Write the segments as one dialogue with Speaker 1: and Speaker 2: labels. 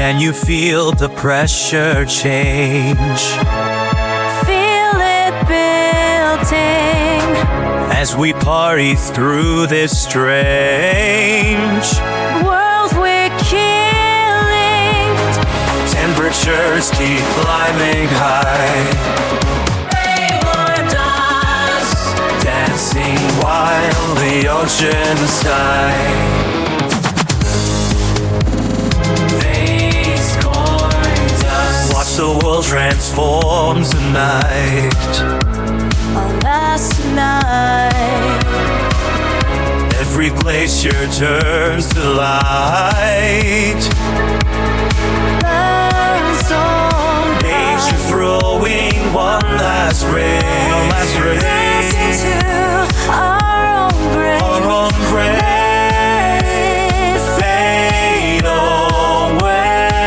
Speaker 1: Can you feel the pressure change?
Speaker 2: Feel it building
Speaker 1: as we party through this strange
Speaker 2: world we're killing.
Speaker 1: Temperatures keep climbing high. They want us dancing while the ocean's high. Watch the world transform tonight.
Speaker 2: Oh, last night
Speaker 1: Every glacier turns to light.
Speaker 2: burns on
Speaker 1: Nature throwing one last ray.
Speaker 2: dancing to our own grace.
Speaker 1: Our own grace. Fade away.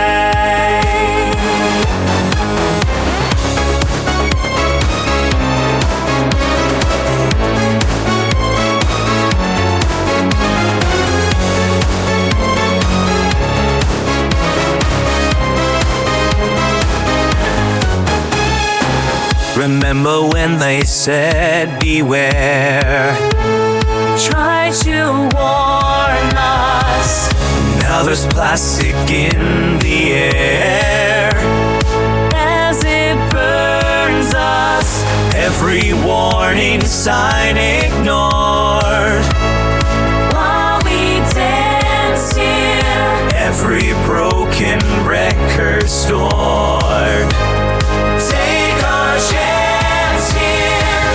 Speaker 1: Remember when they said beware?
Speaker 2: Try to warn us.
Speaker 1: Now there's plastic in the air
Speaker 2: As it burns us,
Speaker 1: every warning sign ignored.
Speaker 2: while we dance here,
Speaker 1: Every broken record stored. Take our chance here.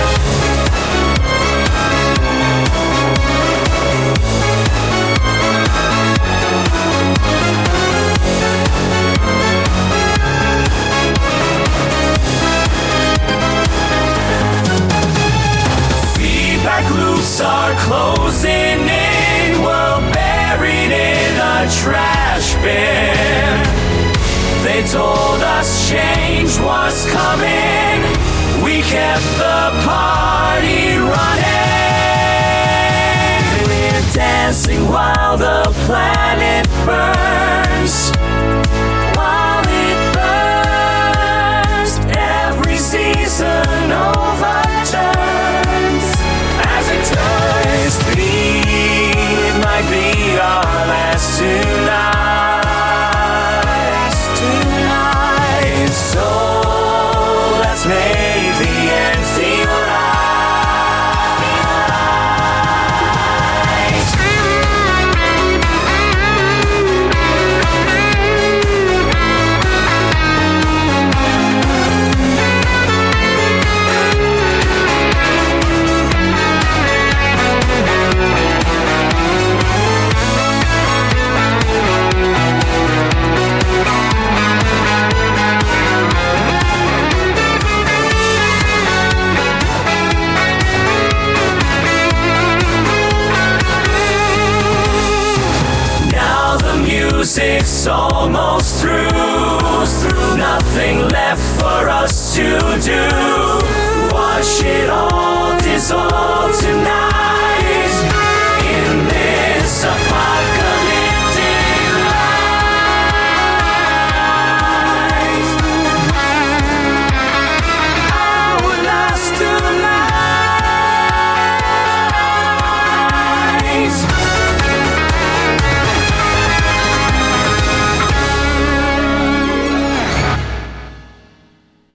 Speaker 1: Feedback loops are closing in. We're buried in a trash bin. They told us change was coming. We kept the party running. We're dancing while the planet burns. While it burns, every season overturns. As it turns, it might be our last tonight. So let's make the end feel music's almost through. Nothing left for us to do. Watch it all dissolve tonight.